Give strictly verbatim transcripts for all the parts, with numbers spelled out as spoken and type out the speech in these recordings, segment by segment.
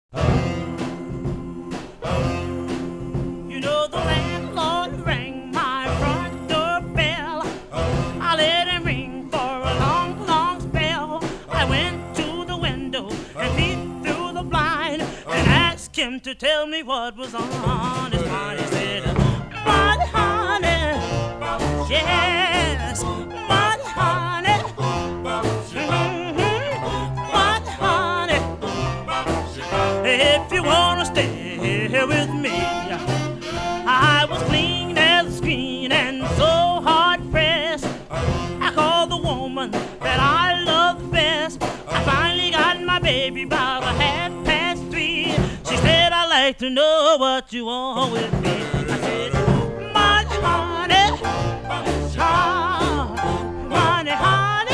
You know the landlord rang my front doorbell. I let him ring for a long, long spell. I went to the window and peeped through the blind and asked him to tell me what was on his mind. He said, "But honey, yes, but honey, mm-hmm, but honey, if you wanna stay here with me." I was clean as a screen and so hard pressed. I called the woman that I love best. I finally got my baby about a half past three. She said, "I'd like to know what you want with me." I said, "Money, honey, ah, money, honey,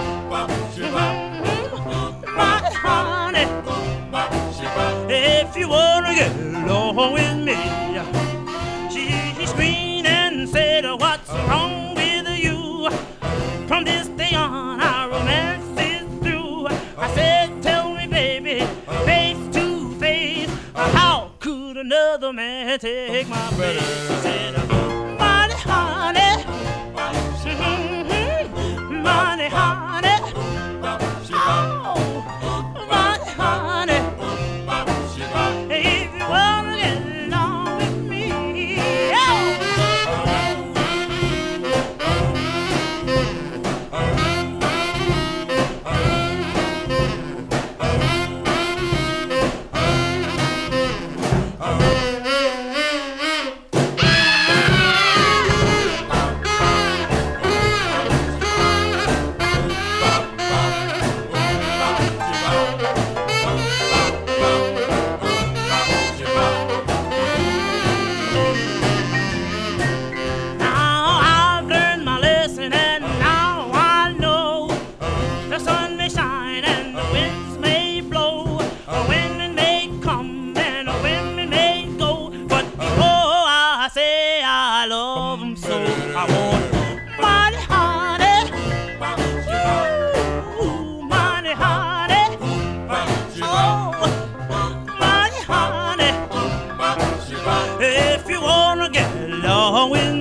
mm-hmm, money, honey, if you wanna get along with me." She screamed and said, "What's wrong with you? From this day on, our romance is through." I said, "Tell me, baby, face to face, how could another man take my place?" She said, "Money, honey, mm-hmm, money, honey, oh, money, honey, if you wanna get along with me." Now I've learned my lesson and now I know the sun may shine and the winds may blow, the women may come and the women may go, but before I say I love 'em so, I want money, honey, ooh, money, honey, oh, money, honey, if you wanna get along with